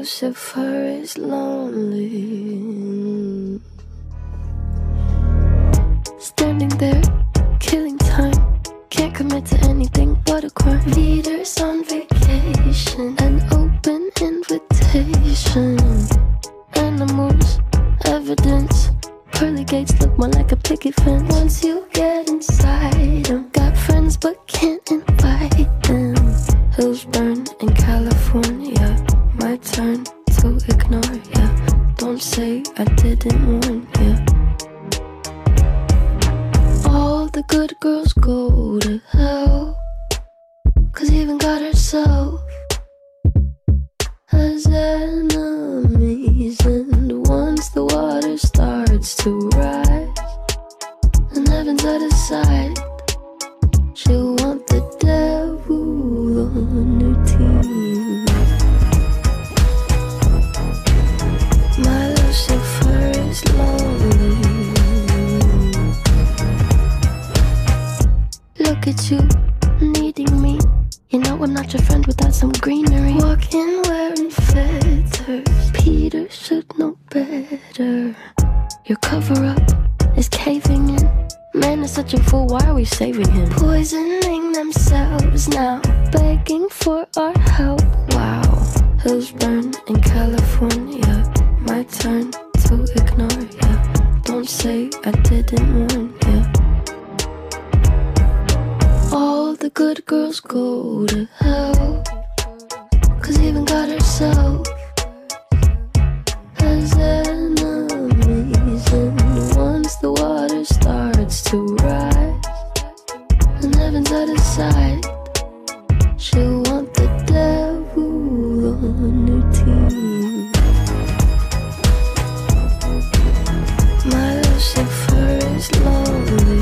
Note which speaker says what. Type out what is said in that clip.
Speaker 1: Lucifer is lonely. Standing there, killing time. Can't commit to anything but a crime. Leaders on vacation, an open invitation. Animals, evidence. Pearly gates look more like a picket fence. Once you get inside them, got friends but can't invite them. Hills burn in California. My turn to ignore ya. Don't say I didn't warn ya. All the good girls go to hell, 'cause even God herself has enemies. And once the water starts to rise and heaven's out of sight, she'll want the devil on her team. My Lucifer is lonely. Look at you, needing me. You know I'm not your friend without some greenery. Walking wearing feathers, Peter should know better. Your cover-up is caving in. Man is such a fool, why are we saving him? Poisoning themselves now, begging for our help. Wow, hills burn in California. My turn to ignore ya. Don't say I didn't warn ya. All the good girls go to hell, 'cause even God herself has enemies. And once the water starts to rise and heaven's out of sight, she'll want the devil on her team. My Lucifer is lonely.